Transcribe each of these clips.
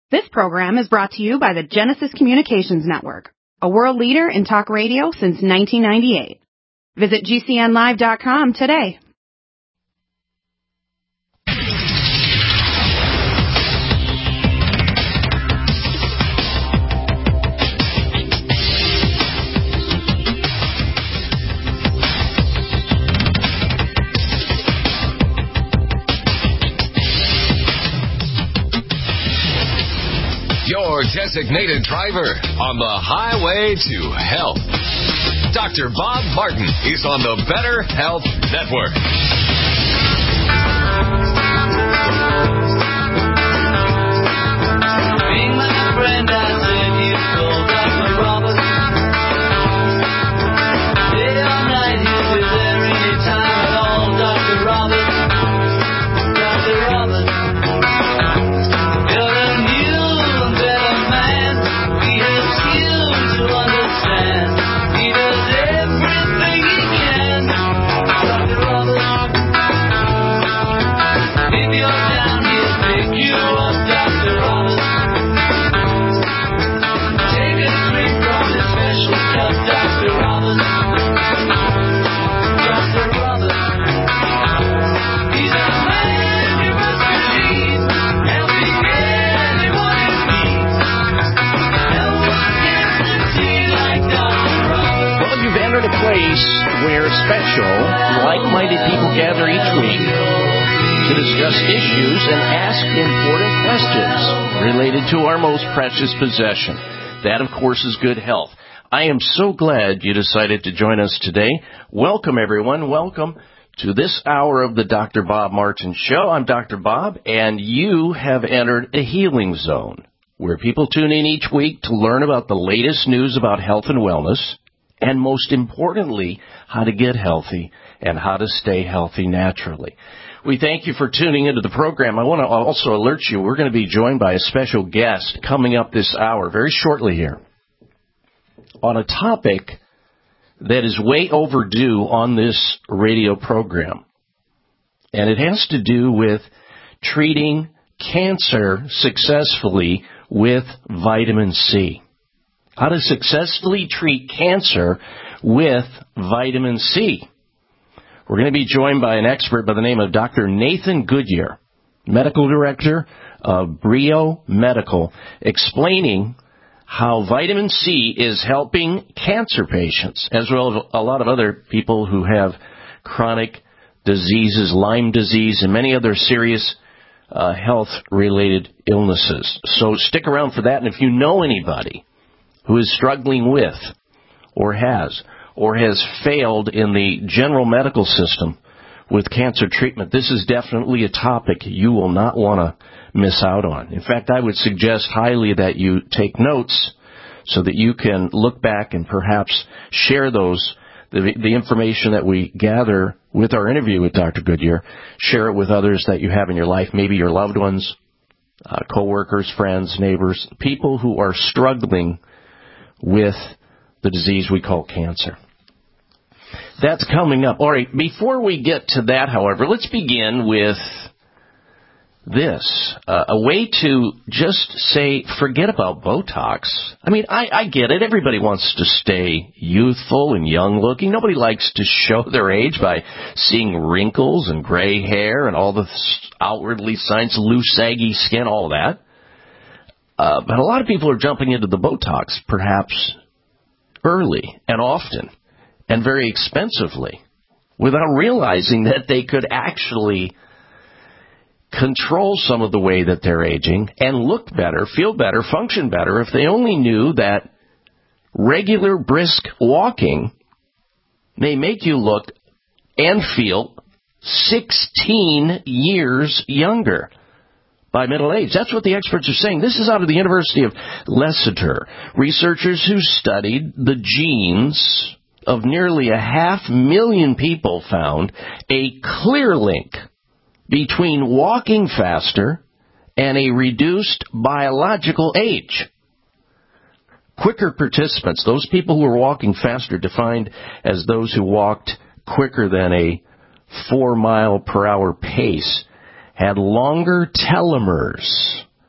This program is brought to you by the Genesis Communications Network, a world leader in talk radio since 1998. Visit GCNlive.com today. Your designated driver on the highway to health. Dr. Bob Martin is on the Better Health Network. Being my friend, I said you told Dr. Roberts. Day or night, he'll be there anytime at all. Dr. Roberts. Dr. Roberts. You're a new and better man. He has skills to understand. He does everything he can. Dr. Roberts. If you're down, he'll pick you up. Dr. Roberts. Take a drink from his special cup. Dr. Roberts. Dr. Roberts. He's a man you must believe. Helping anyone in need. No one gets to see like Dr. Roberts. Well, you've entered a place where special, like-minded people gather each week to discuss issues and ask important questions related to our most precious possession. That, of course, is good health. I am so glad you decided to join us today. Welcome, everyone. Welcome to this hour of the Dr. Bob Martin Show. I'm Dr. Bob, and you have entered a healing zone where people tune in each week to learn about the latest news about health and wellness, and most importantly, how to get healthy and how to stay healthy naturally. We thank you for tuning into the program. I want to also alert you, we're going to be joined by a special guest coming up this hour, very shortly here, on a topic that is way overdue on this radio program. And it has to do with treating cancer successfully with vitamin C. How to successfully treat cancer with vitamin C. We're going to be joined by an expert by the name of Dr. Nathan Goodyear, Medical Director of Brio Medical, explaining how vitamin C is helping cancer patients, as well as a lot of other people who have chronic diseases, Lyme disease, and many other serious health-related illnesses. So stick around for that, and if you know anybody who is struggling with or has failed in the general medical system with cancer treatment, this is definitely a topic you will not want to miss out on. In fact, I would suggest highly that you take notes so that you can look back and perhaps share the information that we gather with our interview with Dr. Goodyear, share it with others that you have in your life, maybe your loved ones, coworkers, friends, neighbors, people who are struggling with the disease we call cancer. That's coming up. All right, before we get to that, however, let's begin with this. A way to just say, forget about Botox. I mean, I get it. Everybody wants to stay youthful and young-looking. Nobody likes to show their age by seeing wrinkles and gray hair and all the outwardly signs, loose, saggy skin, all that. But a lot of people are jumping into the Botox, perhaps early and often and very expensively, without realizing that they could actually control some of the way that they're aging and look better, feel better, function better if they only knew that regular brisk walking may make you look and feel 16 years younger by middle age. That's what the experts are saying. This is out of the University of Leicester. Researchers who studied the genes of nearly 500,000 people found a clear link between walking faster and a reduced biological age. Quicker participants, those people who were walking faster, defined as those who walked quicker than a 4-mile-per-hour pace, had longer telomeres,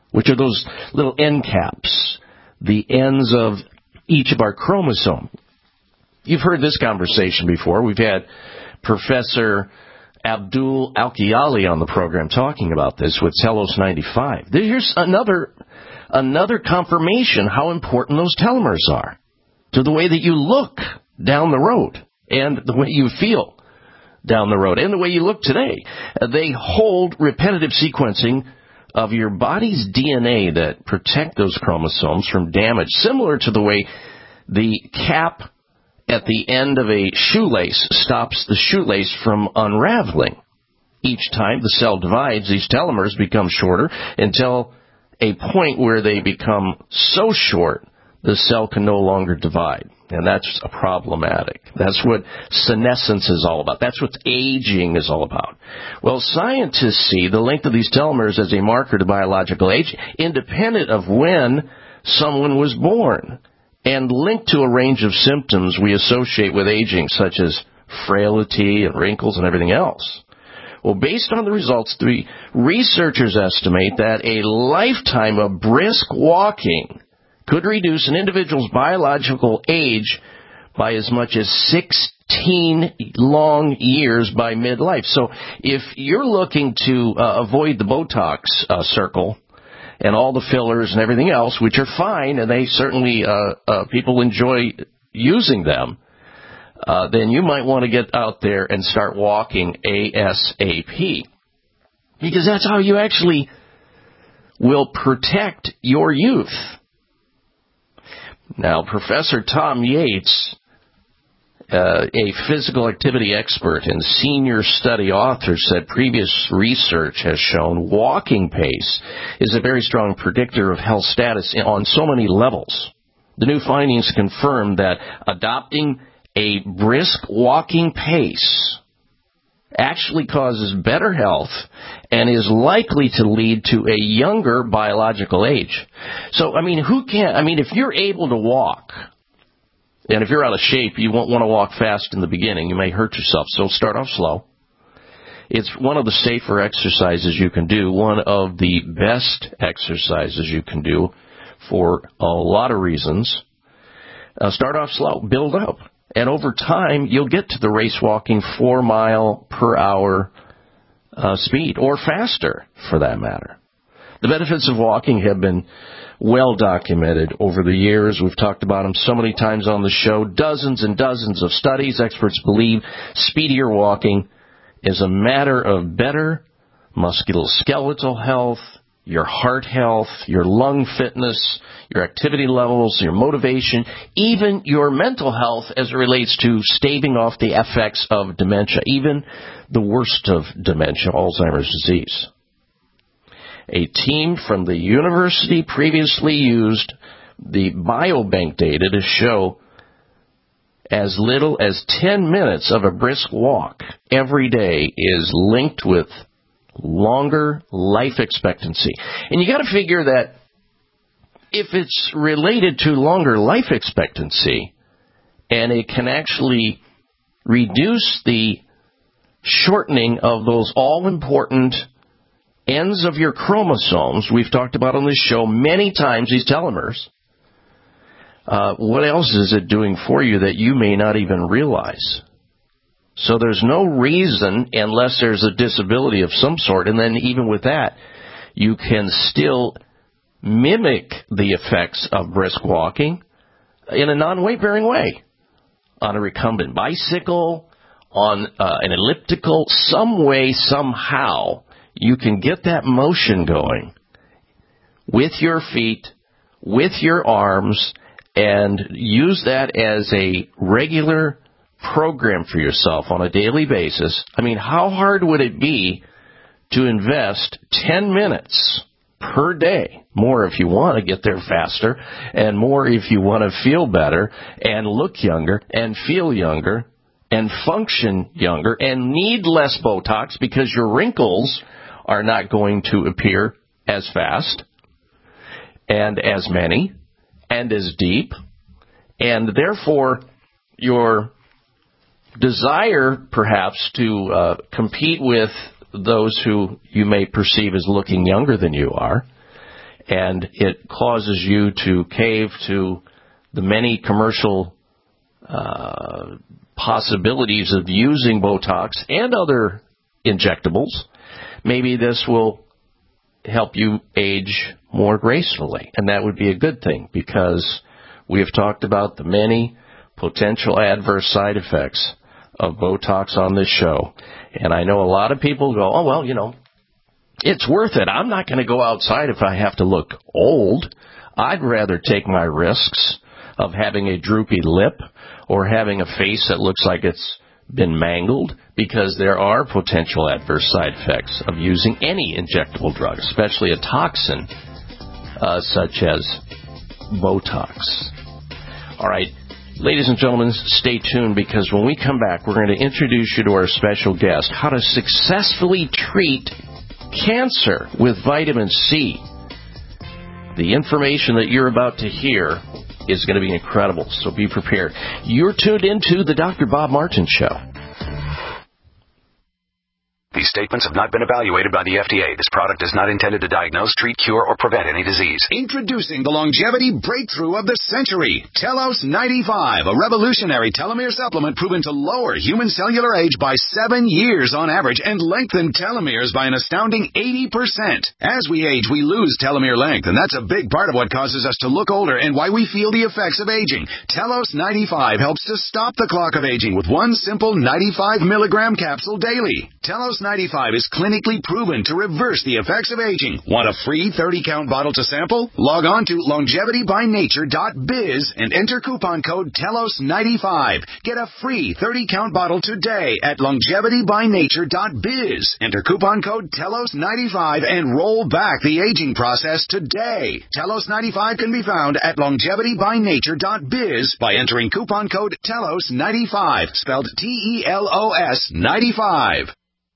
which are those little end caps, the ends of each of our chromosomes. You've heard this conversation before. We've had Professor Abdul Al-Kiyali on the program talking about this with Telos 95. Here's another confirmation how important those telomeres are to the way that you look down the road and the way you feel down the road and the way you look today. They hold repetitive sequencing of your body's DNA that protect those chromosomes from damage, similar to the way the cap at the end of a shoelace stops the shoelace from unraveling. Each time the cell divides, these telomeres become shorter until a point where they become so short the cell can no longer divide. And that's problematic. That's what senescence is all about. That's what aging is all about. Well, scientists see the length of these telomeres as a marker to biological age, independent of when someone was born, and linked to a range of symptoms we associate with aging, such as frailty and wrinkles and everything else. Well, based on the results, the researchers estimate that a lifetime of brisk walking could reduce an individual's biological age by as much as 16 long years by midlife. So if you're looking to avoid the Botox circle and all the fillers and everything else, which are fine, and they certainly, people enjoy using them, then you might want to get out there and start walking ASAP. Because that's how you actually will protect your youth. Now, Professor Tom Yates, a physical activity expert and senior study author, said previous research has shown walking pace is a very strong predictor of health status on so many levels. The new findings confirm that adopting a brisk walking pace actually causes better health and is likely to lead to a younger biological age. So, if you're able to walk, and if you're out of shape, you won't want to walk fast in the beginning. You may hurt yourself, so start off slow. It's one of the safer exercises you can do, one of the best exercises you can do for a lot of reasons. Start off slow, build up. And over time, you'll get to the race walking 4 mile per hour speed, or faster, for that matter. The benefits of walking have been well documented over the years. We've talked about them so many times on the show. Dozens and dozens of studies. Experts believe speedier walking is a matter of better musculoskeletal health, your heart health, your lung fitness, your activity levels, your motivation, even your mental health as it relates to staving off the effects of dementia, even the worst of dementia, Alzheimer's disease. A team from the university previously used the biobank data to show as little as 10 minutes of a brisk walk every day is linked with longer life expectancy. And you got to figure that if it's related to longer life expectancy, and it can actually reduce the shortening of those all-important ends of your chromosomes, we've talked about on this show many times, these telomeres, what else is it doing for you that you may not even realize? So there's no reason, unless there's a disability of some sort, and then even with that, you can still mimic the effects of brisk walking in a non-weight-bearing way. On a recumbent bicycle, on an elliptical, some way, somehow, you can get that motion going with your feet, with your arms, and use that as a regular program for yourself on a daily basis. How hard would it be to invest 10 minutes per day? More if you want to get there faster, and more if you want to feel better and look younger and feel younger and function younger and need less Botox, because your wrinkles are not going to appear as fast and as many and as deep, and therefore your desire, perhaps, to compete with those who you may perceive as looking younger than you are, and it causes you to cave to the many commercial possibilities of using Botox and other injectables, maybe this will help you age more gracefully. And that would be a good thing, because we have talked about the many potential adverse side effects of Botox on this show. And I know a lot of people go, oh, well, it's worth it. I'm not going to go outside if I have to look old. I'd rather take my risks of having a droopy lip or having a face that looks like it's been mangled, because there are potential adverse side effects of using any injectable drug, especially a toxin such as Botox. All right, ladies and gentlemen, stay tuned, because when we come back, we're going to introduce you to our special guest, how to successfully treat cancer with vitamin C. The information that you're about to hear is going to be incredible, so be prepared. You're tuned into the Dr. Bob Martin Show. These statements have not been evaluated by the FDA. This product is not intended to diagnose, treat, cure, or prevent any disease. Introducing the longevity breakthrough of the century, Telos 95, a revolutionary telomere supplement proven to lower human cellular age by 7 years on average and lengthen telomeres by an astounding 80%. As we age, we lose telomere length, and that's a big part of what causes us to look older and why we feel the effects of aging. Telos 95 helps to stop the clock of aging with one simple 95 milligram capsule daily. Telos 95 is clinically proven to reverse the effects of aging. Want a free 30-count bottle to sample? Log on to longevitybynature.biz and enter coupon code TELOS95. Get a free 30-count bottle today at longevitybynature.biz. Enter coupon code TELOS95 and roll back the aging process today. Telos 95 can be found at longevitybynature.biz by entering coupon code TELOS95, spelled TELOS 95.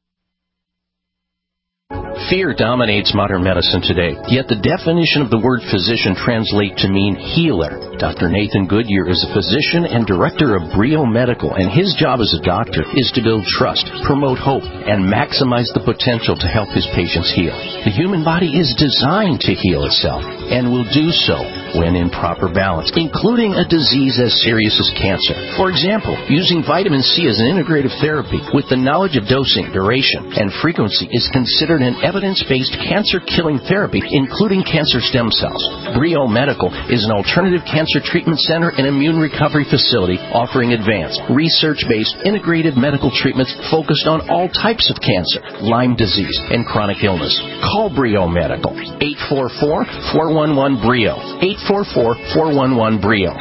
Fear dominates modern medicine today, yet the definition of the word physician translates to mean healer. Dr. Nathan Goodyear is a physician and director of Brio Medical, and his job as a doctor is to build trust, promote hope, and maximize the potential to help his patients heal. The human body is designed to heal itself, and will do so when in proper balance, including a disease as serious as cancer. For example, using vitamin C as an integrative therapy with the knowledge of dosing, duration, and frequency is considered an evidence-based cancer-killing therapy, including cancer stem cells. Brio Medical is an alternative cancer treatment center and immune recovery facility offering advanced, research-based, integrated medical treatments focused on all types of cancer, Lyme disease, and chronic illness. Call Brio Medical, 844-411-BRIO, 844-411-BRIO.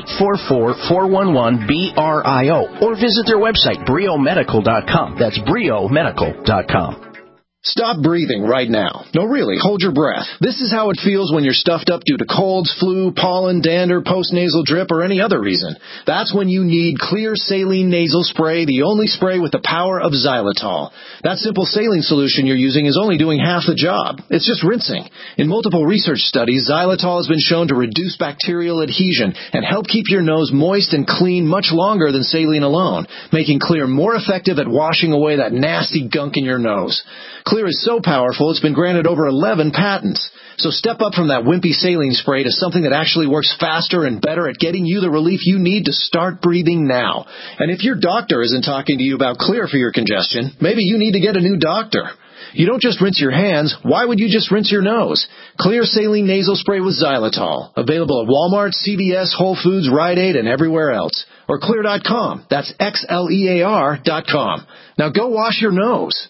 844-411-BRIO, or visit their website, briomedical.com. That's briomedical.com. Stop breathing right now. No, really, hold your breath. This is how it feels when you're stuffed up due to colds, flu, pollen, dander, postnasal drip, or any other reason. That's when you need Clear Saline Nasal Spray, the only spray with the power of xylitol. That simple saline solution you're using is only doing half the job. It's just rinsing. In multiple research studies, xylitol has been shown to reduce bacterial adhesion and help keep your nose moist and clean much longer than saline alone, making Clear more effective at washing away that nasty gunk in your nose. Clear is so powerful, it's been granted over 11 patents. So step up from that wimpy saline spray to something that actually works faster and better at getting you the relief you need to start breathing now. And if your doctor isn't talking to you about Clear for your congestion, maybe you need to get a new doctor. You don't just rinse your hands. Why would you just rinse your nose? Clear Saline Nasal Spray with xylitol. Available at Walmart, CVS, Whole Foods, Rite Aid, and everywhere else. Or Clear.com. That's XLEAR.com. Now go wash your nose.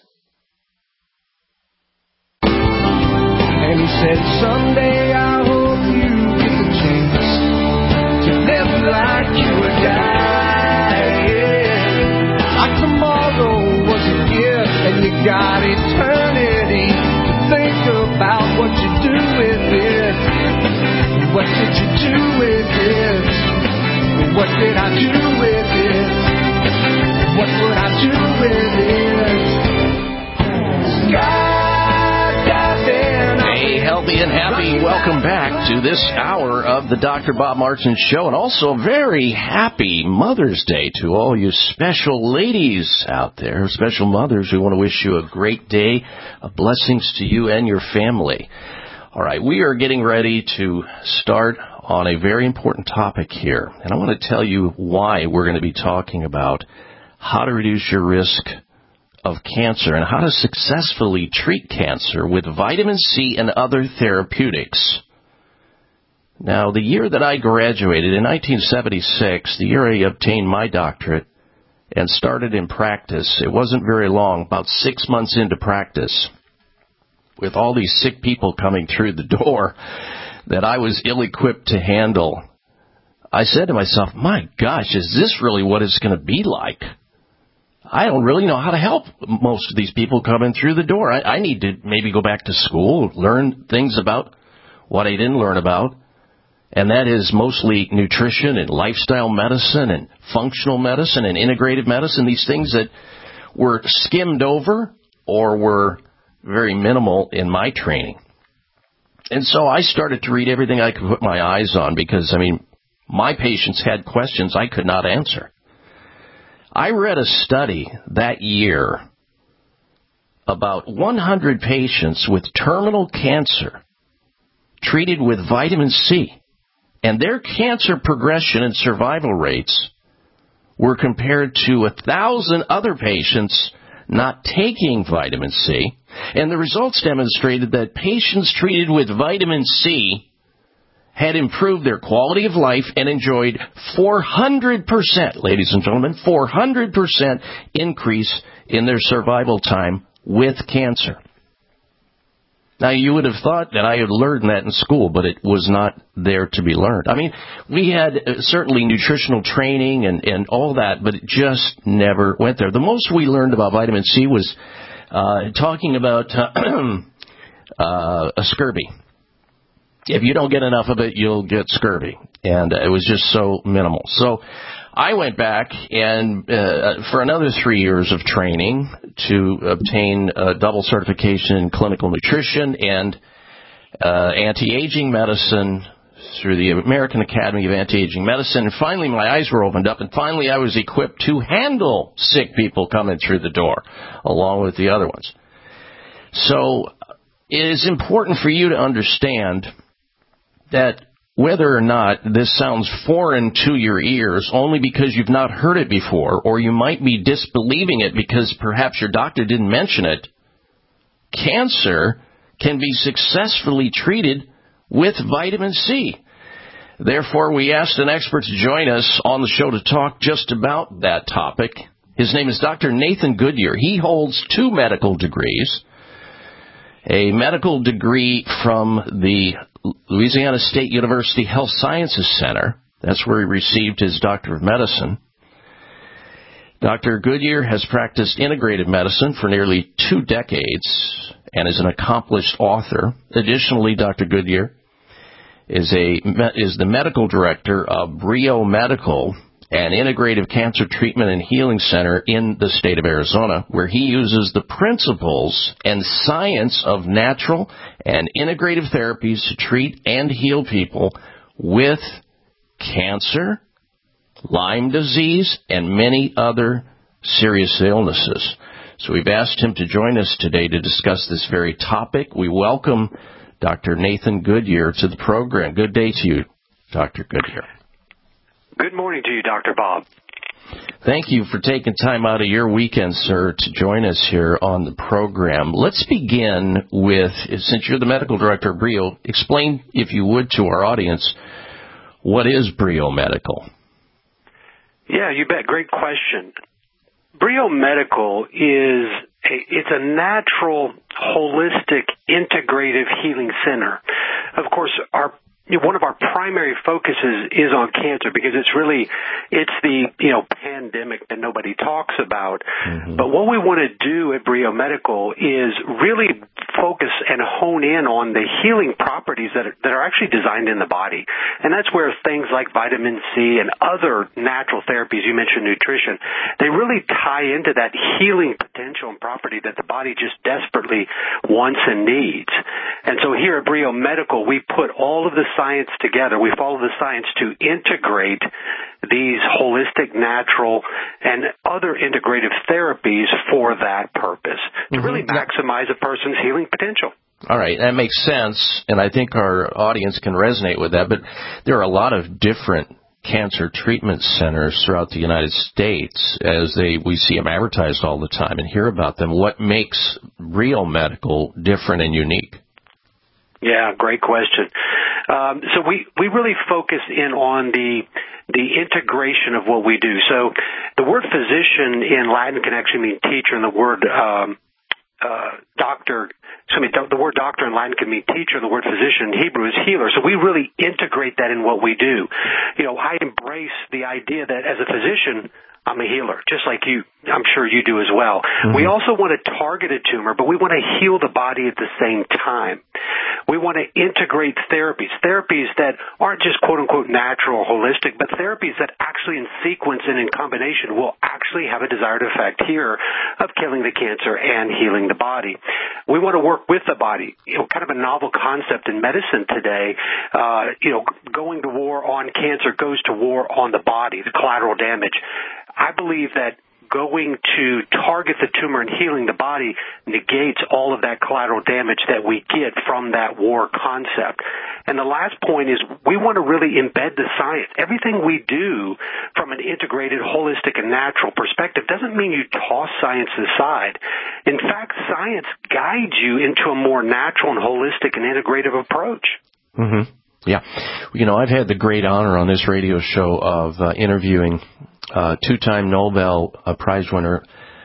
And he said, someday I hope you get the chance to live like you were dying. Like tomorrow was a gift and you got eternity to think about what you do with it. What did you do with it? What did I do with it? What would I do with it? God. Hey, healthy and happy. Welcome back to this hour of the Dr. Bob Martin Show, and also a very happy Mother's Day to all you special ladies out there, special mothers. We want to wish you a great day, blessings to you and your family. All right, we are getting ready to start on a very important topic here, and I want to tell you why we're going to be talking about how to reduce your risk of cancer and how to successfully treat cancer with vitamin C and other therapeutics. Now, the year that I graduated, in 1976, the year I obtained my doctorate and started in practice, it wasn't very long, about 6 months into practice, with all these sick people coming through the door that I was ill-equipped to handle, I said to myself, my gosh, is this really what it's going to be like? I don't really know how to help most of these people coming through the door. I need to maybe go back to school, learn things about what I didn't learn about, and that is mostly nutrition and lifestyle medicine and functional medicine and integrative medicine, these things that were skimmed over or were very minimal in my training. And so I started to read everything I could put my eyes on because, my patients had questions I could not answer. I read a study that year about 100 patients with terminal cancer treated with vitamin C, and their cancer progression and survival rates were compared to 1,000 other patients not taking vitamin C, and the results demonstrated that patients treated with vitamin C had improved their quality of life and enjoyed 400%, ladies and gentlemen, 400% increase in their survival time with cancer. Now, you would have thought that I had learned that in school, but it was not there to be learned. We had certainly nutritional training and all that, but it just never went there. The most we learned about vitamin C was talking about scurvy. If you don't get enough of it, you'll get scurvy. And it was just so minimal. So I went back and for another 3 years of training to obtain a double certification in clinical nutrition and anti-aging medicine through the American Academy of Anti-Aging Medicine. And finally, my eyes were opened up, and finally I was equipped to handle sick people coming through the door, along with the other ones. So it is important for you to understand that whether or not this sounds foreign to your ears only because you've not heard it before, or you might be disbelieving it because perhaps your doctor didn't mention it, cancer can be successfully treated with vitamin C. Therefore, we asked an expert to join us on the show to talk just about that topic. His name is Dr. Nathan Goodyear. He holds 2 medical degrees, a medical degree from the Louisiana State University Health Sciences Center. That's where he received his Doctor of Medicine. Dr. Goodyear has practiced integrative medicine for nearly 2 decades and is an accomplished author. Additionally, Dr. Goodyear is the medical director of Brio Medical, an integrative cancer treatment and healing center in the state of Arizona, where he uses the principles and science of natural and integrative therapies to treat and heal people with cancer, Lyme disease, and many other serious illnesses. So we've asked him to join us today to discuss this very topic. We welcome Dr. Nathan Goodyear to the program. Good day to you, Dr. Goodyear. Good morning to you, Dr. Bob. Thank you for taking time out of your weekend, sir, to join us here on the program. Let's begin with, since you're the medical director of Brio, explain, if you would, to our audience, what is Brio Medical? Yeah, you bet. Great question. Brio Medical it's a natural, holistic, integrative healing center. Of course, one of our primary focuses is on cancer because it's the pandemic that nobody talks about. Mm-hmm. But what we want to do at Brio Medical is really focus and hone in on the healing properties that are actually designed in the body. And that's where things like vitamin C and other natural therapies, you mentioned nutrition, they really tie into that healing potential and property that the body just desperately wants and needs. And so here at Brio Medical, we put all of the science together. We follow the science to integrate these holistic, natural, and other integrative therapies for that purpose, to really maximize a person's healing potential. All right, that makes sense, and I think our audience can resonate with that, but there are a lot of different cancer treatment centers throughout the United States as we see them advertised all the time and hear about them. What makes Brio Medical different and unique? Yeah, great question. So we really focus in on the integration of what we do. So the word physician in Latin can actually mean teacher, and the word the word doctor in Latin can mean teacher, and the word physician in Hebrew is healer. So we really integrate that in what we do. I embrace the idea that as a physician, I'm a healer, just like you. I'm sure you do as well. Mm-hmm. We also want to target a tumor, but we want to heal the body at the same time. We want to integrate therapies that aren't just quote-unquote natural or holistic, but therapies that actually in sequence and in combination will actually have a desired effect here of killing the cancer and healing the body. We want to work with the body, kind of a novel concept in medicine today. Going to war on cancer goes to war on the body, the collateral damage. I believe that going to target the tumor and healing the body negates all of that collateral damage that we get from that war concept. And the last point is we want to really embed the science. Everything we do from an integrated, holistic, and natural perspective doesn't mean you toss science aside. In fact, science guides you into a more natural and holistic and integrative approach. Mm-hmm. Yeah. I've had the great honor on this radio show of interviewing two-time Nobel Prize winner,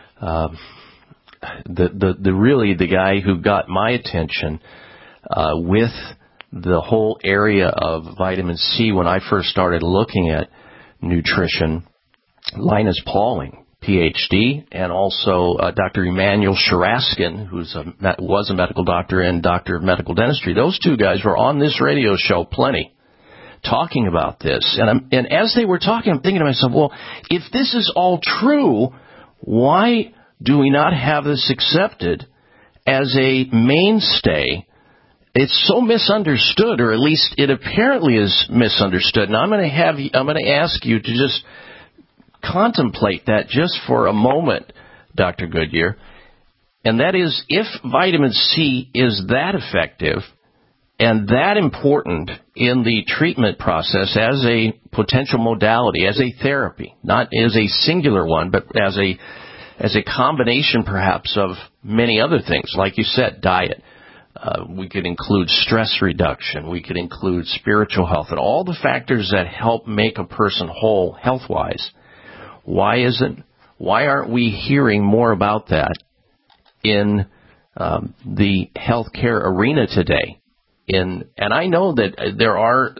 the guy who got my attention with the whole area of vitamin C when I first started looking at nutrition, Linus Pauling, PhD, and also Dr. Emanuel Sharaskin, who was a medical doctor and doctor of medical dentistry. Those two guys were on this radio show plenty, talking about this. And as they were talking, I'm thinking to myself, well, if this is all true, why do we not have this accepted as a mainstay? It's so misunderstood, or at least it apparently is misunderstood. And I'm going to ask you to just contemplate that just for a moment, Dr. Goodyear. And that is, if vitamin C is that effective and that important in the treatment process as a potential modality, as a therapy, not as a singular one, but as a combination perhaps of many other things, like you said, diet. We could include stress reduction. We could include spiritual health and all the factors that help make a person whole health-wise. Why aren't we hearing more about that in the healthcare arena today? And I know that there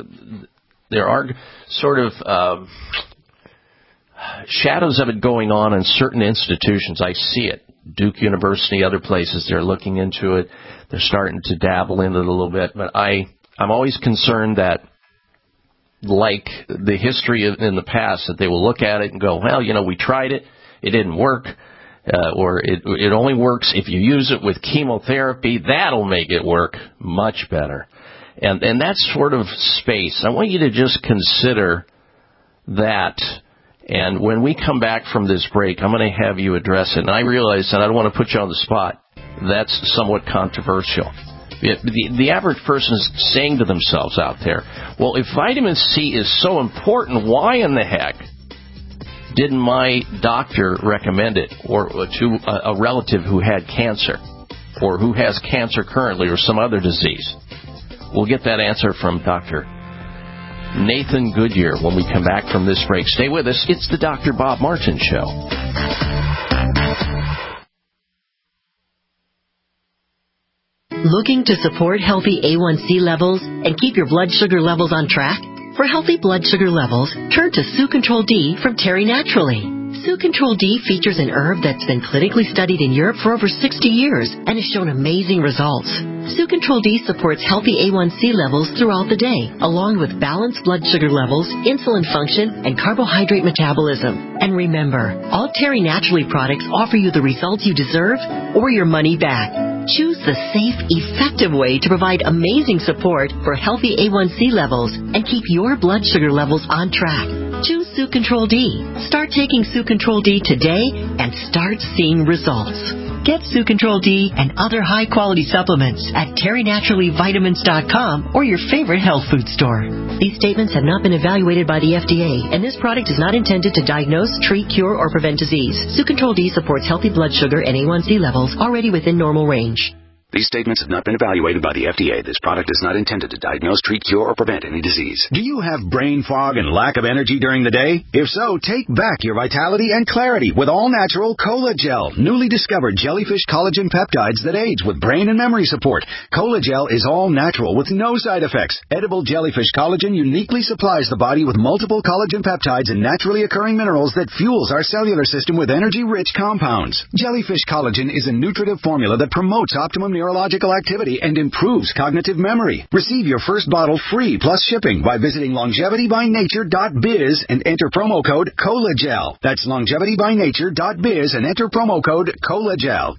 are sort of shadows of it going on in certain institutions. I see it. Duke University, other places, they're looking into it. They're starting to dabble in it a little bit. But I'm always concerned that, like the history in the past, that they will look at it and go, well, we tried it. It didn't work. Or it only works if you use it with chemotherapy. That'll make it work much better. And that sort of space, I want you to just consider that. And when we come back from this break, I'm going to have you address it. And I realize that I don't want to put you on the spot. That's somewhat controversial. The average person is saying to themselves out there, well, if vitamin C is so important, why in the heck didn't my doctor recommend it or to a relative who had cancer or who has cancer currently or some other disease? We'll get that answer from Dr. Nathan Goodyear when we come back from this break. Stay with us. It's the Dr. Bob Martin Show. Looking to support healthy A1C levels and keep your blood sugar levels on track? For healthy blood sugar levels, turn to Sucontrol D from Terry Naturally. Sucontrol D features an herb that's been clinically studied in Europe for over 60 years and has shown amazing results. Sucontrol D supports healthy A1C levels throughout the day, along with balanced blood sugar levels, insulin function, and carbohydrate metabolism. And remember, all Terry Naturally products offer you the results you deserve or your money back. Choose the safe, effective way to provide amazing support for healthy A1C levels and keep your blood sugar levels on track. Choose Sucontrol D. Start taking Sucontrol D today and start seeing results. Get Sue Control D and other high-quality supplements at TerryNaturallyVitamins.com or your favorite health food store. These statements have not been evaluated by the FDA, and this product is not intended to diagnose, treat, cure, or prevent disease. Sue Control D supports healthy blood sugar and A1C levels already within normal range. These statements have not been evaluated by the FDA. This product is not intended to diagnose, treat, cure, or prevent any disease. Do you have brain fog and lack of energy during the day? If so, take back your vitality and clarity with all-natural Cola-Gel, newly discovered jellyfish collagen peptides that aids with brain and memory support. Cola-Gel is all-natural with no side effects. Edible jellyfish collagen uniquely supplies the body with multiple collagen peptides and naturally occurring minerals that fuels our cellular system with energy-rich compounds. Jellyfish collagen is a nutritive formula that promotes optimum neurological activity and improves cognitive memory. Receive your first bottle free plus shipping by visiting longevitybynature.biz and enter promo code COLAGEL. That's longevitybynature.biz and enter promo code COLAGEL.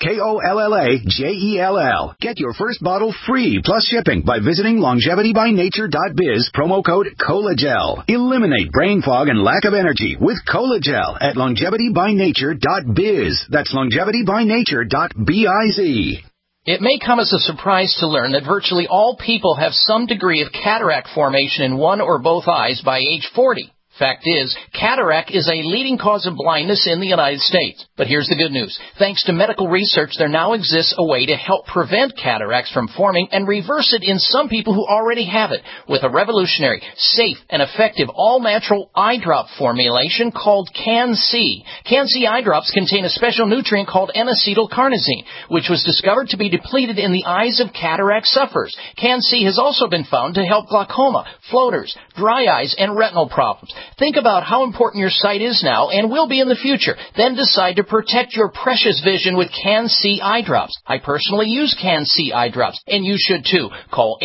KOLLAGEL. Get your first bottle free plus shipping by visiting longevitybynature.biz, promo code COLAGEL. Eliminate brain fog and lack of energy with Cola-Gel at longevitybynature.biz. That's longevitybynature.biz. It may come as a surprise to learn that virtually all people have some degree of cataract formation in one or both eyes by age 40. Fact is, cataract is a leading cause of blindness in the United States. But here's the good news. Thanks to medical research, there now exists a way to help prevent cataracts from forming and reverse it in some people who already have it with a revolutionary, safe, and effective all-natural eye drop formulation called Can-C. Can-C eye drops contain a special nutrient called N-acetylcarnosine, which was discovered to be depleted in the eyes of cataract sufferers. Can-C has also been found to help glaucoma, floaters, dry eyes, and retinal problems. Think about how important your sight is now and will be in the future. Then decide to protect your precious vision with Can-C eye drops. I personally use Can-C eye drops, and you should too. Call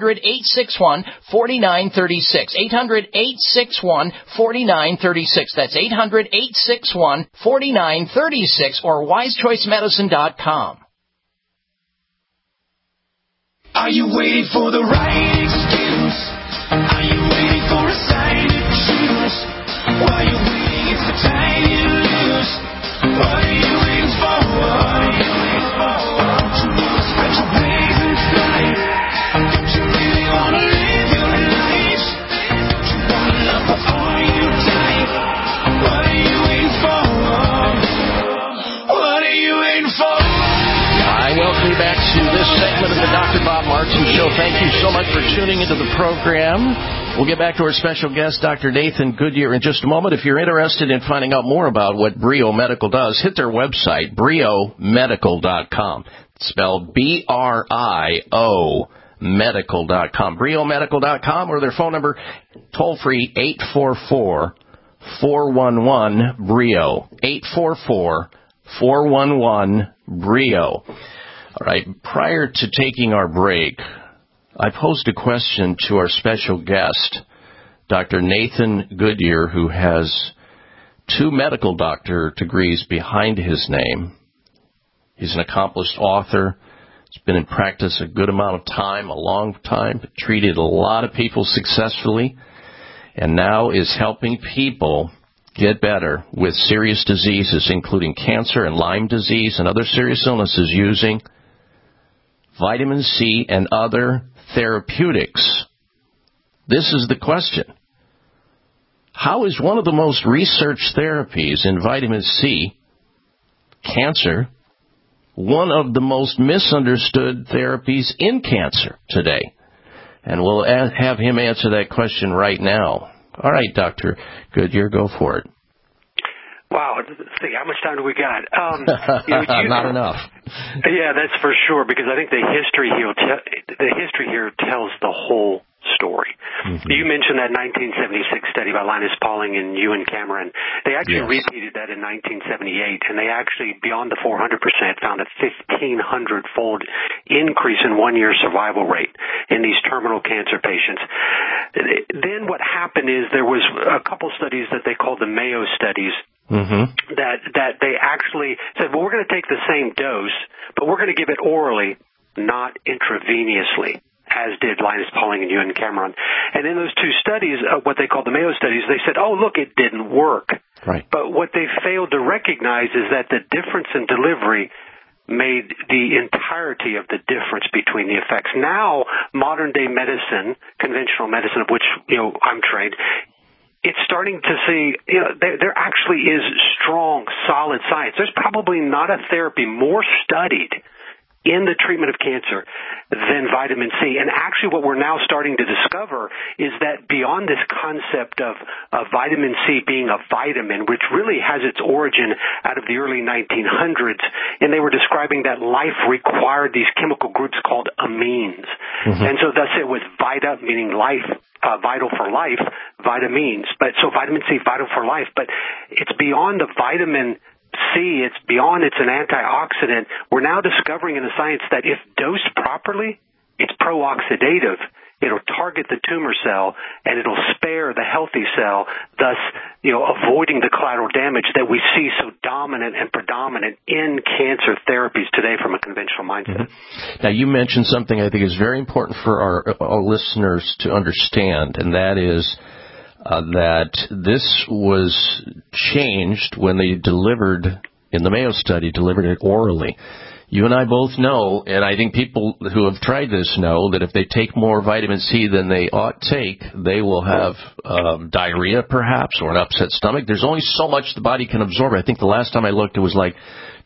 800-861-4936. 800-861-4936. That's 800-861-4936 or wisechoicemedicine.com. Are you waiting for the right excuse? Are you waiting for a sign to choose? While you're waiting, it's the time you lose. What are you waiting for? What are you waiting for? Don't you want to spread your wings and fly? Don't you really want to live your life? Don't you want to love before you die? What are you waiting for? What are you waiting for? I welcome you back to this segment of the Dr. Bob Martin Show. Thank you so much for tuning into the program. We'll get back to our special guest, Dr. Nathan Goodyear, in just a moment. If you're interested in finding out more about what Brio Medical does, hit their website, briomedical.com. It's spelled B-R-I-O medical.com. briomedical.com, or their phone number, toll-free, 844-411-BRIO. 844-411-BRIO. All right, prior to taking our break, I posed a question to our special guest, Dr. Nathan Goodyear, who has 2 medical doctor degrees behind his name. He's an accomplished author. He's been in practice a good amount of time, a long time, treated a lot of people successfully, and now is helping people get better with serious diseases, including cancer and Lyme disease and other serious illnesses, using vitamin C and other therapeutics. This is the question. How is one of the most researched therapies in vitamin C, cancer, one of the most misunderstood therapies in cancer today? And we'll have him answer that question right now. All right, Dr. Goodyear, go for it. Wow, let's see, how much time do we got? Not enough. Yeah, that's for sure, because I think the history here tells the whole story. Mm-hmm. You mentioned that 1976 study by Linus Pauling and Ewan Cameron. They actually repeated that in 1978, and they actually, beyond the 400%, found a 1,500-fold increase in one-year survival rate in these terminal cancer patients. Then what happened is there was a couple studies that they called the Mayo studies, that they actually said, well, we're going to take the same dose, but we're going to give it orally, not intravenously, as did Linus Pauling and Ewan Cameron. And in those 2 studies, what they called the Mayo studies, they said, oh, look, it didn't work. Right. But what they failed to recognize is that the difference in delivery made the entirety of the difference between the effects. Now, modern day medicine, conventional medicine, of which, I'm trained, it's starting to see, there actually is strong, solid science. There's probably not a therapy more studied in the treatment of cancer than vitamin C. And actually what we're now starting to discover is that beyond this concept of vitamin C being a vitamin, which really has its origin out of the early 1900s, and they were describing that life required these chemical groups called amines. Mm-hmm. And so thus it was vita, meaning life, vital for life, vitamins. But so vitamin C, vital for life. But it's beyond the vitamin C, it's beyond, it's an antioxidant. We're now discovering in the science that if dosed properly, it's pro-oxidative. It'll target the tumor cell and it'll spare the healthy cell, thus, avoiding the collateral damage that we see so dominant and predominant in cancer therapies today from a conventional mindset. Mm-hmm. Now, you mentioned something I think is very important for our listeners to understand, and that is that this was changed when they delivered, in the Mayo study, delivered it orally. You and I both know, and I think people who have tried this know, that if they take more vitamin C than they ought take, they will have diarrhea, perhaps, or an upset stomach. There's only so much the body can absorb. I think the last time I looked, it was like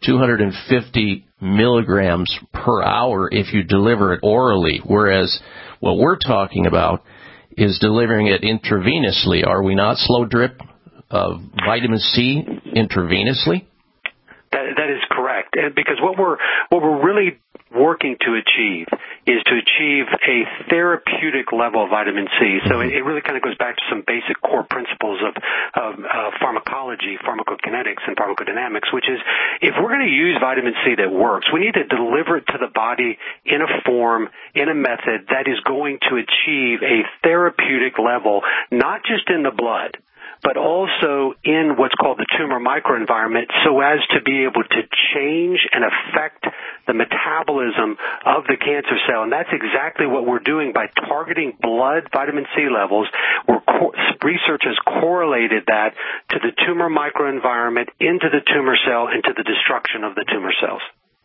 250 milligrams per hour if you deliver it orally, whereas what we're talking about is delivering it intravenously. Are we not? Slow drip of vitamin C intravenously? That is correct. And because what we're really working to achieve is to achieve a therapeutic level of vitamin C. So it really kind of goes back to some basic core principles of pharmacology, pharmacokinetics, and pharmacodynamics, which is if we're going to use vitamin C that works, we need to deliver it to the body in a form, in a method that is going to achieve a therapeutic level, not just in the blood, but also in what's called the tumor microenvironment, so as to be able to change and affect the metabolism of the cancer cell. And that's exactly what we're doing by targeting blood vitamin C levels. Research has correlated that to the tumor microenvironment, into the tumor cell, and to the destruction of the tumor cells.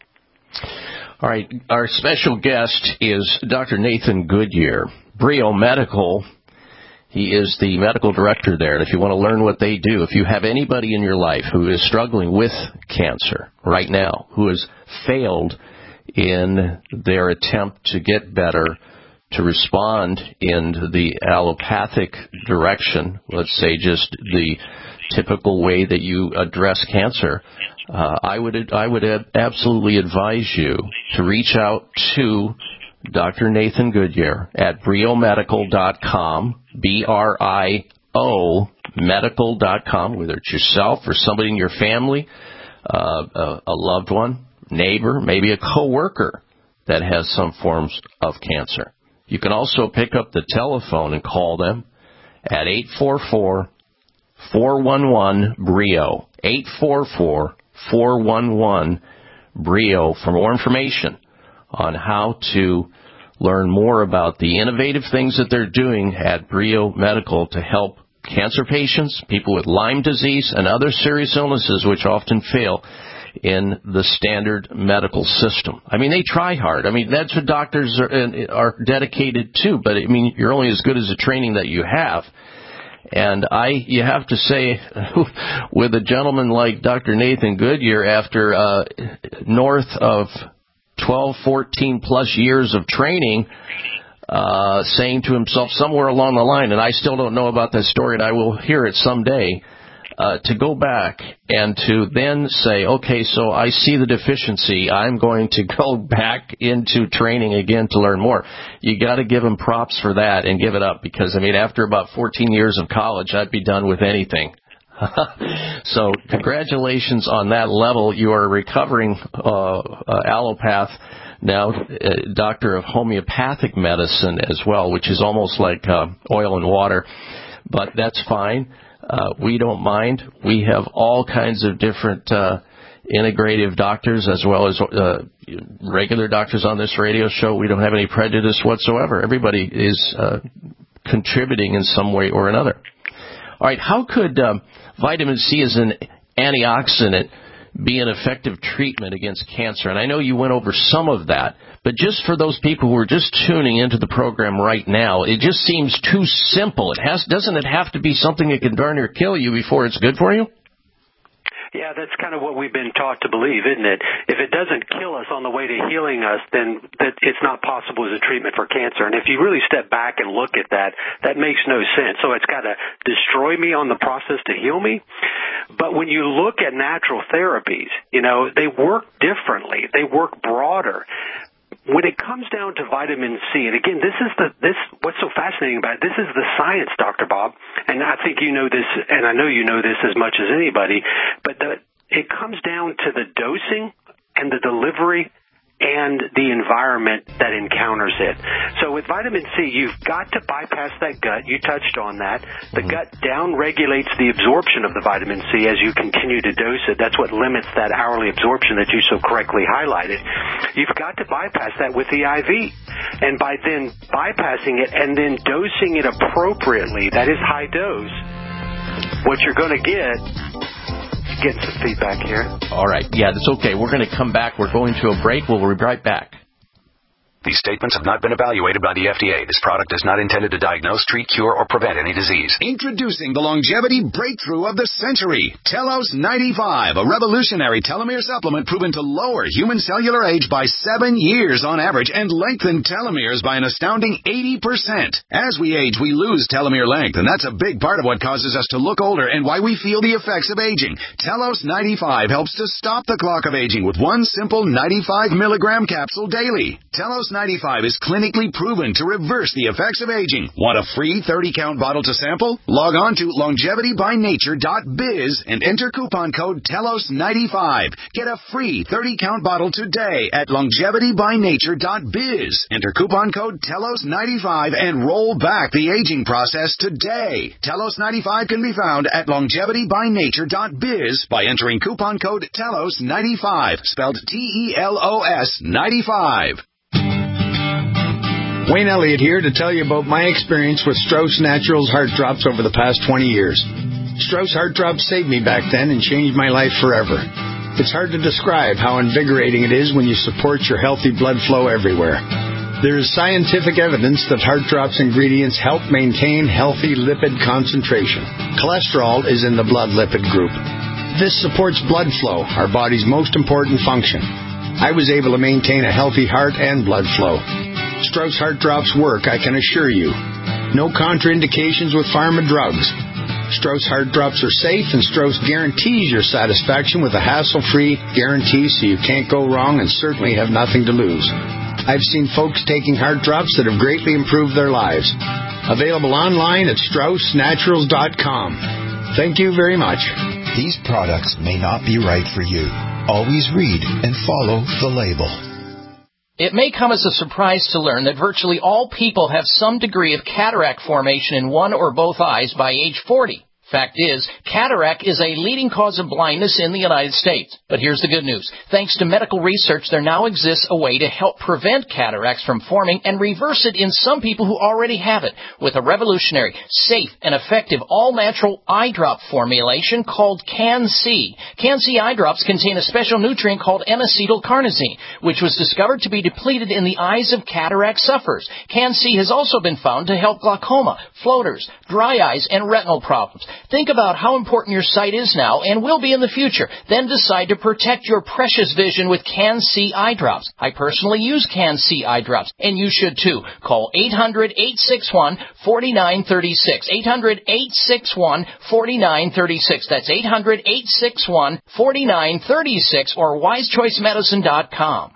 All right. Our special guest is Dr. Nathan Goodyear, Brio Medical. He is the medical director there. And if you want to learn what they do, if you have anybody in your life who is struggling with cancer right now, who has failed in their attempt to get better, to respond in the allopathic direction, let's say just the typical way that you address cancer, I would absolutely advise you to reach out to Dr. Nathan Goodyear at briomedical.com, BRIO medical.com, whether it's yourself or somebody in your family, a loved one, neighbor, maybe a coworker that has some forms of cancer. You can also pick up the telephone and call them at 844-411-BRIO, 844-411-BRIO for more information on how to learn more about the innovative things that they're doing at Brio Medical to help cancer patients, people with Lyme disease, and other serious illnesses which often fail in the standard medical system. I mean, they try hard. I mean, that's what doctors are dedicated to, but I mean, you're only as good as the training that you have. And you have to say, with a gentleman like Dr. Nathan Goodyear, after north of 12, 14 plus years of training, saying to himself somewhere along the line, and I still don't know about that story, and I will hear it someday, to go back and to then say, okay, so I see the deficiency. I'm going to go back into training again to learn more. You got to give him props for that and give it up, because, I mean, after about 14 years of college, I'd be done with anything. So congratulations on that level. You are a recovering allopath now, doctor of homeopathic medicine as well, which is almost like oil and water. But that's fine. We don't mind. We have all kinds of different integrative doctors as well as regular doctors on this radio show. We don't have any prejudice whatsoever. Everybody is contributing in some way or another. All right, how could vitamin C as an antioxidant be an effective treatment against cancer? And I know you went over some of that, but just for those people who are just tuning into the program right now, it just seems too simple. Doesn't it have to be something that can darn near kill you before it's good for you? Yeah, that's kind of what we've been taught to believe, isn't it? If it doesn't kill us on the way to healing us, then that it's not possible as a treatment for cancer. And if you really step back and look at that, that makes no sense. So it's got to destroy me on the process to heal me. But when you look at natural therapies, they work differently. They work broader. When it comes down to vitamin C, and again, what's so fascinating about it, this is the science, Dr. Bob, and I think you know this, and I know you know this as much as anybody, but it comes down to the dosing and the delivery and the environment that encounters it. So with vitamin C, you've got to bypass that gut. You touched on that. The gut down-regulates the absorption of the vitamin C as you continue to dose it. That's what limits that hourly absorption that you so correctly highlighted. You've got to bypass that with the IV. And by then bypassing it and then dosing it appropriately, that is high dose, what you're going to get... Getting some feedback here. All right. Yeah, that's okay. We're going to come back. We're going to a break. We'll be right back. These statements have not been evaluated by the FDA. This product is not intended to diagnose, treat, cure, or prevent any disease. Introducing the longevity breakthrough of the century, Telos 95, a revolutionary telomere supplement proven to lower human cellular age by 7 years on average and lengthen telomeres by an astounding 80%. As we age, we lose telomere length, and that's a big part of what causes us to look older and why we feel the effects of aging. Telos 95 helps to stop the clock of aging with one simple 95 milligram capsule daily. Telos 95 is clinically proven to reverse the effects of aging. Want a free 30-count bottle to sample? Log on to longevitybynature.biz and enter coupon code TELOS95. Get a free 30-count bottle today at longevitybynature.biz. Enter coupon code TELOS95 and roll back the aging process today. TELOS95 can be found at longevitybynature.biz by entering coupon code TELOS95, spelled TELOS 95. Wayne Elliott here to tell you about my experience with Strauss Naturals Heart Drops over the past 20 years. Strauss Heart Drops saved me back then and changed my life forever. It's hard to describe how invigorating it is when you support your healthy blood flow everywhere. There is scientific evidence that Heart Drops ingredients help maintain healthy lipid concentration. Cholesterol is in the blood lipid group. This supports blood flow, our body's most important function. I was able to maintain a healthy heart and blood flow. Strauss Heart Drops work, I can assure you. No contraindications with pharma drugs. Strauss Heart Drops are safe, and Strauss guarantees your satisfaction with a hassle-free guarantee so you can't go wrong and certainly have nothing to lose. I've seen folks taking Heart Drops that have greatly improved their lives. Available online at StraussNaturals.com. Thank you very much. These products may not be right for you. Always read and follow the label. It may come as a surprise to learn that virtually all people have some degree of cataract formation in one or both eyes by age 40. Fact is, cataract is a leading cause of blindness in the United States. But here's the good news. Thanks to medical research, there now exists a way to help prevent cataracts from forming and reverse it in some people who already have it with a revolutionary, safe, and effective all-natural eye drop formulation called Can-C. Can-C eye drops contain a special nutrient called N-acetylcarnosine, which was discovered to be depleted in the eyes of cataract sufferers. Can-C has also been found to help glaucoma, floaters, dry eyes, and retinal problems. Think about how important your sight is now and will be in the future. Then decide to protect your precious vision with Can-C eye drops. I personally use Can-C eye drops, and you should too. Call 800-861-4936. 800-861-4936. That's 800-861-4936 or wisechoicemedicine.com.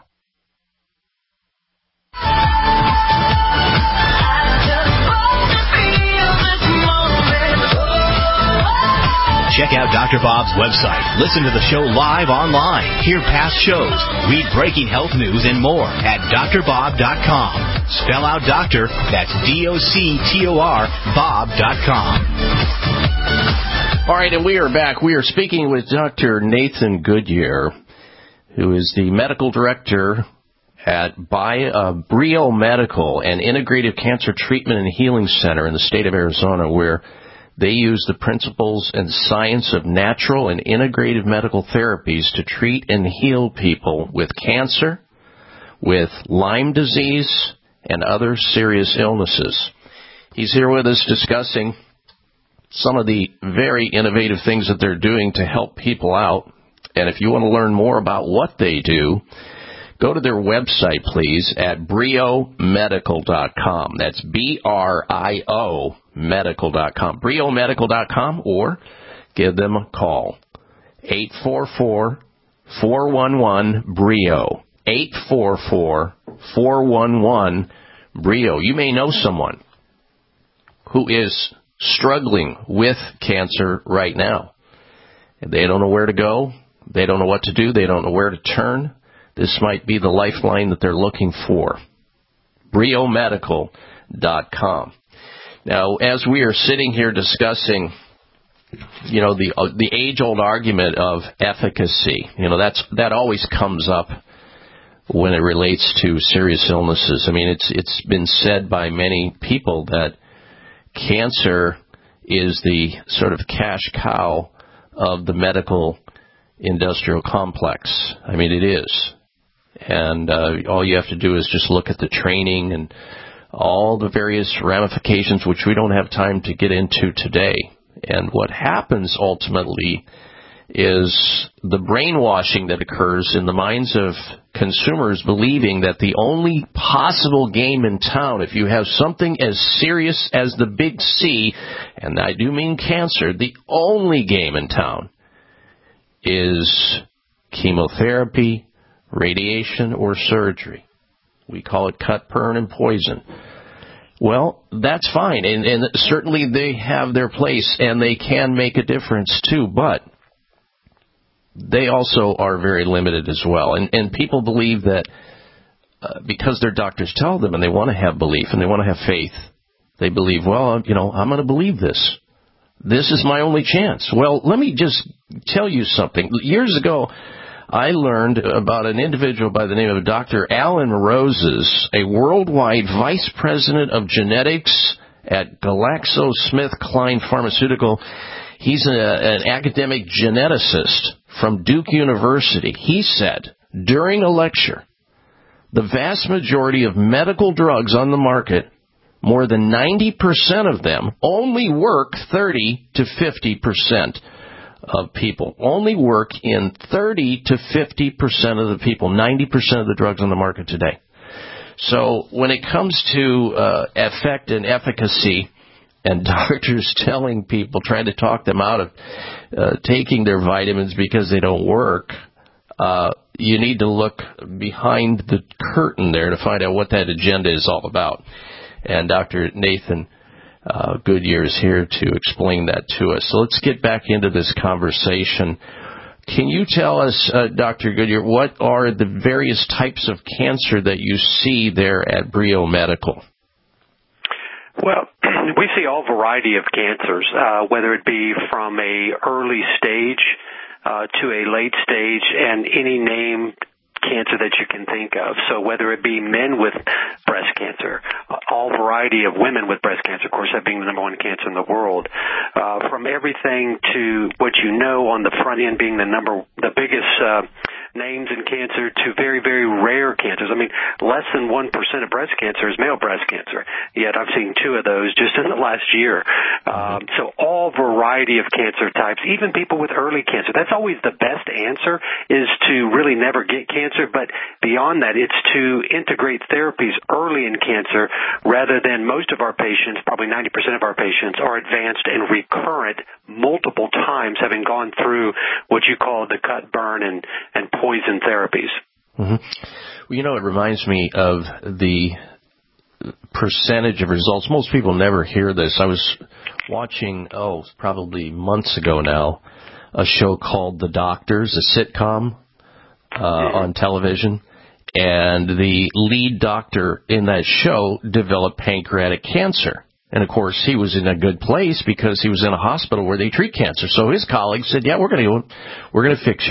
Check out Dr. Bob's website. Listen to the show live online. Hear past shows. Read breaking health news and more at drbob.com. Spell out doctor. That's DOCTOR Bob.com. All right, and we are back. We are speaking with Dr. Nathan Goodyear, who is the medical director at Brio Medical, an integrative cancer treatment and healing center in the state of Arizona, where They use the principles and science of natural and integrative medical therapies to treat and heal people with cancer, with Lyme disease, and other serious illnesses. He's here with us discussing some of the very innovative things that they're doing to help people out. And if you want to learn more about what they do, go to their website, please, at briomedical.com. That's BRIO medical.com. briomedical.com, or give them a call. 844-411-BRIO. 844-411-BRIO. You may know someone who is struggling with cancer right now. They don't know where to go. They don't know what to do. They don't know where to turn. This might be the lifeline that they're looking for. briomedical.com. Now, as we are sitting here discussing, the age-old argument of efficacy, that always comes up when it relates to serious illnesses. I mean, it's been said by many people that cancer is the sort of cash cow of the medical industrial complex. I mean, it is. And all you have to do is just look at the training and all the various ramifications, which we don't have time to get into today. And what happens ultimately is the brainwashing that occurs in the minds of consumers, believing that the only possible game in town, if you have something as serious as the big C, and I do mean cancer, the only game in town is chemotherapy, radiation, or surgery. We call it cut, burn, and poison. Well, that's fine, and certainly they have their place, and they can make a difference too, but they also are very limited as well. And people believe that because their doctors tell them, and they want to have belief, and they want to have faith, they believe, well, I'm going to believe this. This is my only chance. Well, let me just tell you something. Years ago, I learned about an individual by the name of Dr. Alan Roses, a worldwide vice president of genetics at GlaxoSmithKline Pharmaceutical. He's an academic geneticist from Duke University. He said during a lecture, the vast majority of medical drugs on the market, more than 90% of them, only work 30 to 50% of people. Only work in 30 to 50% of the people, 90% of the drugs on the market today. So when it comes to effect and efficacy, and doctors telling people, trying to talk them out of taking their vitamins because they don't work, you need to look behind the curtain there to find out what that agenda is all about. And Dr. Nathan Goodyear is here to explain that to us. So let's get back into this conversation. Can you tell us, Dr. Goodyear, what are the various types of cancer that you see there at Brio Medical? Well, we see all variety of cancers, whether it be from a early stage to a late stage, and any name cancer that you can think of. So whether it be men with breast cancer, all variety of women with breast cancer, of course, that being the number one cancer in the world, from everything to what you know on the front end being the biggest names in cancer to very, very rare cancers. I mean, less than 1% of breast cancer is male breast cancer, yet I've seen 2 of those just in the last year. So all variety of cancer types, even people with early cancer. That's always the best answer, is to really never get cancer, but beyond that, it's to integrate therapies early in cancer rather than most of our patients, probably 90% of our patients, are advanced and recurrent multiple times, having gone through what you call the cut, burn, and poison therapies. Mm-hmm. Well, it reminds me of the percentage of results. Most people never hear this. I was watching, probably months ago now, a show called The Doctors, a sitcom on television. And the lead doctor in that show developed pancreatic cancer. And, of course, he was in a good place because he was in a hospital where they treat cancer. So his colleagues said, yeah, we're going to fix you up.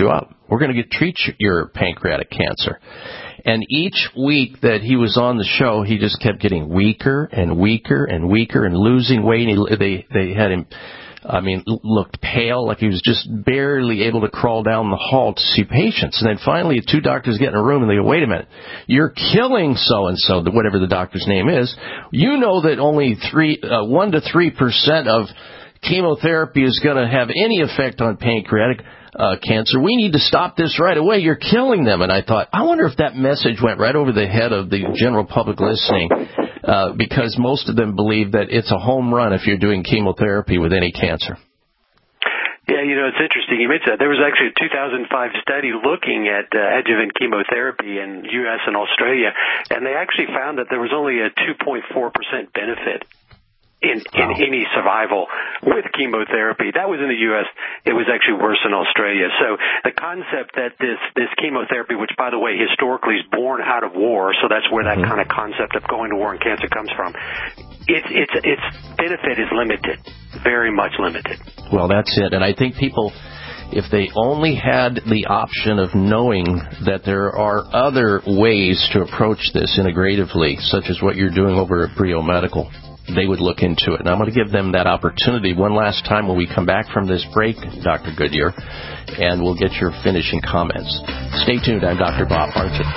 We're going to treat your pancreatic cancer. And each week that he was on the show, he just kept getting weaker and weaker and weaker and losing weight. They had him, looked pale, like he was just barely able to crawl down the hall to see patients. And then finally, 2 doctors get in a room and they go, wait a minute, you're killing so-and-so, whatever the doctor's name is. You know that only 1 to 3% of chemotherapy is going to have any effect on pancreatic cancer. We need to stop this right away. You're killing them. And I thought, I wonder if that message went right over the head of the general public listening, because most of them believe that it's a home run if you're doing chemotherapy with any cancer. Yeah, it's interesting you mentioned that. There was actually a 2005 study looking at adjuvant chemotherapy in U.S. and Australia, and they actually found that there was only a 2.4% benefit in any survival with chemotherapy. That was in the U.S. It was actually worse in Australia. So the concept that this chemotherapy, which, by the way, historically is born out of war, so that's where that kind of concept of going to war and cancer comes from, its benefit is limited, very much limited. Well, that's it. And I think people, if they only had the option of knowing that there are other ways to approach this integratively, such as what you're doing over at Brio Medical, they would look into it. And I'm going to give them that opportunity one last time when we come back from this break, Dr. Goodyear, and we'll get your finishing comments. Stay tuned. I'm Dr. Bob Martin.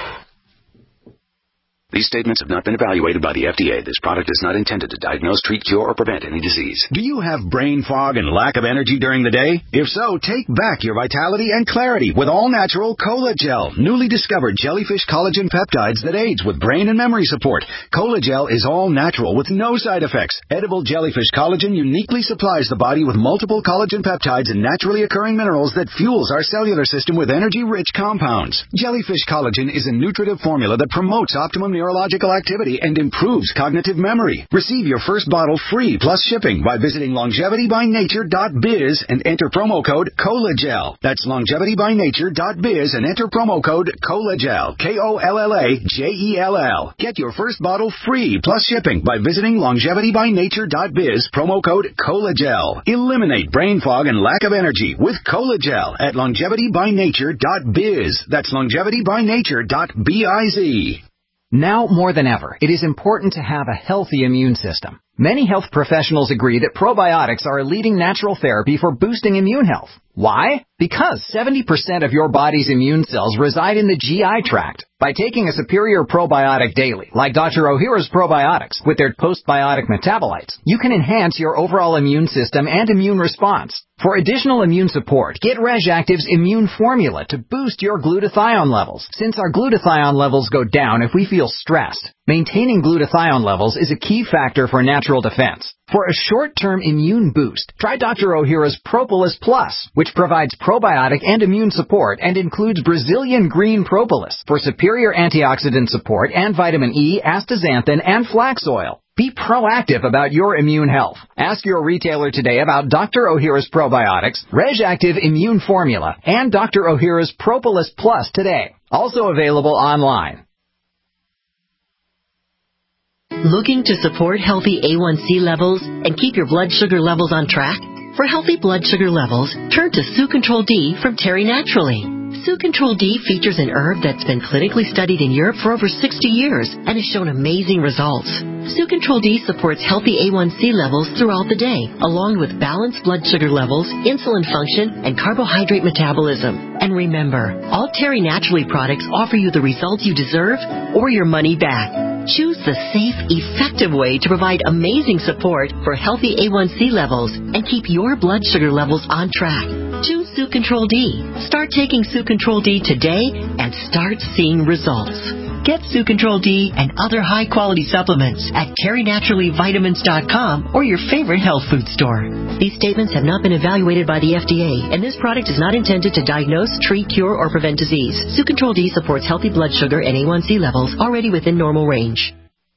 These statements have not been evaluated by the FDA. This product is not intended to diagnose, treat, cure, or prevent any disease. Do you have brain fog and lack of energy during the day? If so, take back your vitality and clarity with all-natural Cola-Gel, newly discovered jellyfish collagen peptides that aids with brain and memory support. Cola-Gel is all-natural with no side effects. Edible jellyfish collagen uniquely supplies the body with multiple collagen peptides and naturally occurring minerals that fuels our cellular system with energy-rich compounds. Jellyfish collagen is a nutritive formula that promotes optimum neurological activity and improves cognitive memory. Receive your first bottle free plus shipping by visiting longevitybynature.biz and enter promo code COLAGEL. That's longevitybynature.biz and enter promo code COLAGEL. KOLLAGEL. Get your first bottle free plus shipping by visiting longevitybynature.biz, promo code COLAGEL. Eliminate brain fog and lack of energy with Cola-Gel at longevitybynature.biz. That's longevitybynature.biz. Now more than ever, it is important to have a healthy immune system. Many health professionals agree that probiotics are a leading natural therapy for boosting immune health. Why? Because 70% of your body's immune cells reside in the GI tract. By taking a superior probiotic daily, like Dr. Ohhira's probiotics, with their postbiotic metabolites, you can enhance your overall immune system and immune response. For additional immune support, get RegActive's Immune Formula to boost your glutathione levels, since our glutathione levels go down if we feel stressed. Maintaining glutathione levels is a key factor for natural defense. For a short-term immune boost, try Dr. Ohhira's Propolis Plus, which provides probiotic and immune support and includes Brazilian green propolis for superior antioxidant support and vitamin E, astaxanthin, and flax oil. Be proactive about your immune health. Ask your retailer today about Dr. Ohhira's probiotics, RegActive Immune Formula, and Dr. Ohhira's Propolis Plus today. Also available online. Looking to support healthy A1C levels and keep your blood sugar levels on track? For healthy blood sugar levels, turn to Sucontrol D from Terry Naturally. Sucontrol D features an herb that's been clinically studied in Europe for over 60 years and has shown amazing results. Sucontrol D supports healthy A1C levels throughout the day, along with balanced blood sugar levels, insulin function, and carbohydrate metabolism. And remember, all Terry Naturally products offer you the results you deserve or your money back. Choose the safe, effective way to provide amazing support for healthy A1C levels and keep your blood sugar levels on track. Choose Sucontrol D. Start taking Sucontrol D today and start seeing results. Get Sucontrol D and other high-quality supplements at TerryNaturallyVitamins.com or your favorite health food store. These statements have not been evaluated by the FDA, and this product is not intended to diagnose, treat, cure, or prevent disease. Sucontrol D supports healthy blood sugar and A1C levels already within normal range.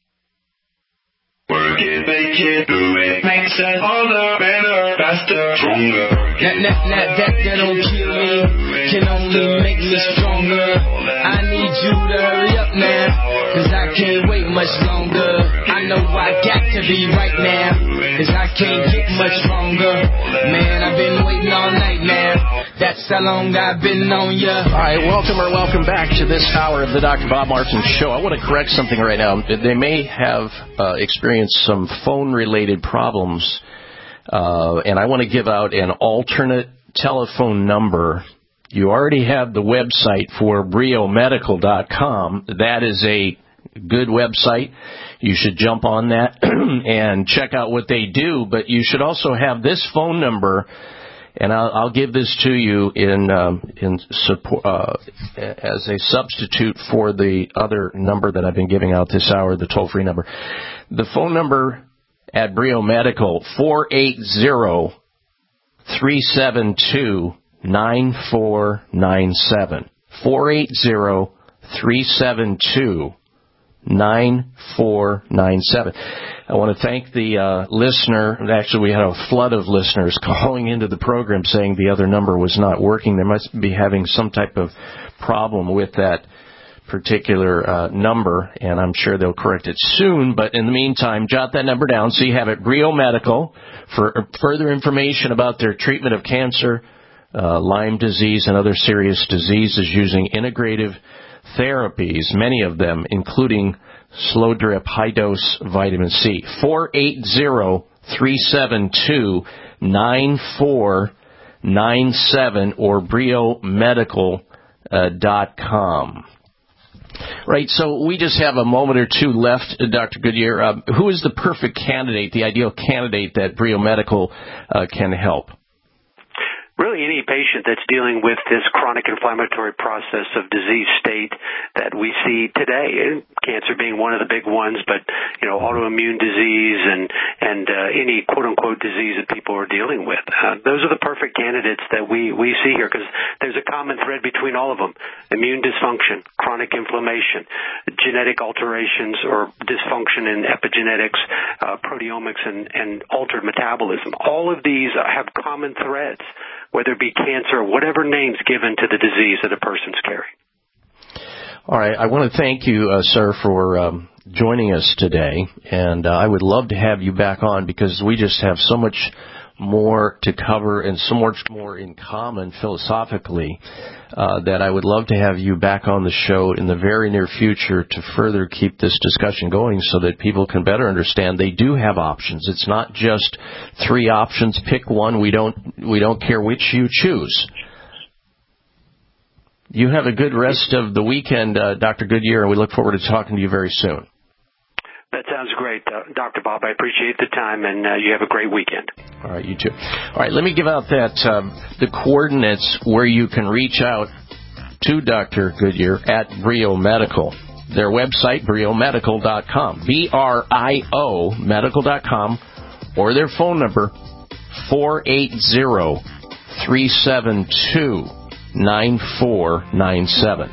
Work it, make it, do it, makes it harder, better, faster, stronger. That don't kill me, can only make me stronger. I need need you to hurry up now, cause I can't wait much longer. I know I got to be right now, cause I can't get much longer. Man, I've been waiting all night now. That's how long I've been on ya. All right, welcome back to this hour of the Dr. Bob Martin Show. I want to correct something right now. They may have experienced some phone-related problems, and I want to give out an alternate telephone number. You already have the website for briomedical.com. That is a good website. You should jump on that and check out what they do, but you should also have this phone number. And I'll give this to you in support as a substitute for the other number that I've been giving out this hour, the toll-free number. The phone number at Brio Medical, 480-372-9497. 480-372-9497. I want to thank the listener. Actually, we had a flood of listeners calling into the program saying the other number was not working. They must be having some type of problem with that particular number, and I'm sure they'll correct it soon. But in the meantime, jot that number down so you have it. Brio Medical, for further information about their treatment of cancer, Lyme disease, and other serious diseases using integrative therapies, many of them including slow drip, high dose vitamin C. 480-372-9497 or briomedical.com. Right, so we just have a moment or two left, Dr. Goodyear. Who is the perfect candidate, the ideal candidate that Brio Medical can help? Really any patient that's dealing with this chronic inflammatory process of disease state that we see today, and cancer being one of the big ones, but, you know, autoimmune disease and any quote-unquote disease that people are dealing with. Those are the perfect candidates that we see here because there's a common thread between all of them. Immune dysfunction, chronic inflammation, genetic alterations or dysfunction in epigenetics, proteomics, and altered metabolism. All of these have common threads, whether it be cancer or whatever names given to the disease that a person's carrying. All right. I want to thank you, sir, for joining us today. And I would love to have you back on because we just have so much more to cover and so much more in common philosophically that I would love to have you back on the show in the very near future to further keep this discussion going so that people can better understand they do have options. It's not just 3 options. Pick one. We don't care which you choose. You have a good rest of the weekend, Dr. Goodyear, and we look forward to talking to you very soon. That sounds great, Dr. Bob. I appreciate the time, and you have a great weekend. All right, you too. All right, let me give out the coordinates where you can reach out to Dr. Goodyear at Brio Medical. Their website, briomedical.com, BRIO medical.com, or their phone number, 480-372-9497.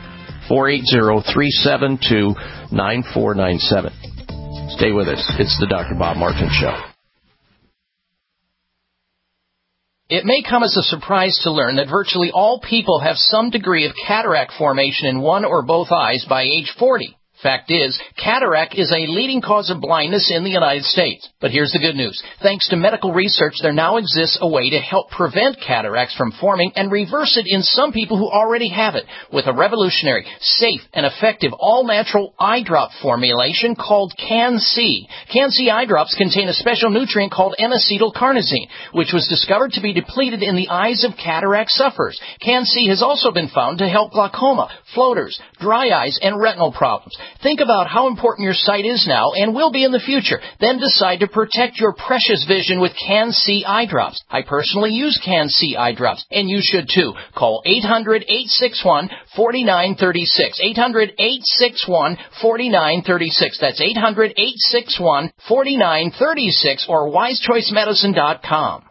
480-372-9497. Stay with us. It's the Dr. Bob Martin Show. It may come as a surprise to learn that virtually all people have some degree of cataract formation in one or both eyes by age 40. Fact is, cataract is a leading cause of blindness in the United States. But here's the good news. Thanks to medical research, there now exists a way to help prevent cataracts from forming and reverse it in some people who already have it with a revolutionary, safe, and effective all-natural eye drop formulation called Can-C. Can-C eye drops contain a special nutrient called N-acetylcarnosine, which was discovered to be depleted in the eyes of cataract sufferers. Can-C has also been found to help glaucoma, floaters, dry eyes, and retinal problems. Think about how important your sight is now and will be in the future. Then decide to protect your precious vision with Can-C eye drops. I personally use Can-C eye drops, and you should too. Call 800-861-4936. 800-861-4936. That's 800-861-4936 or wisechoicemedicine.com.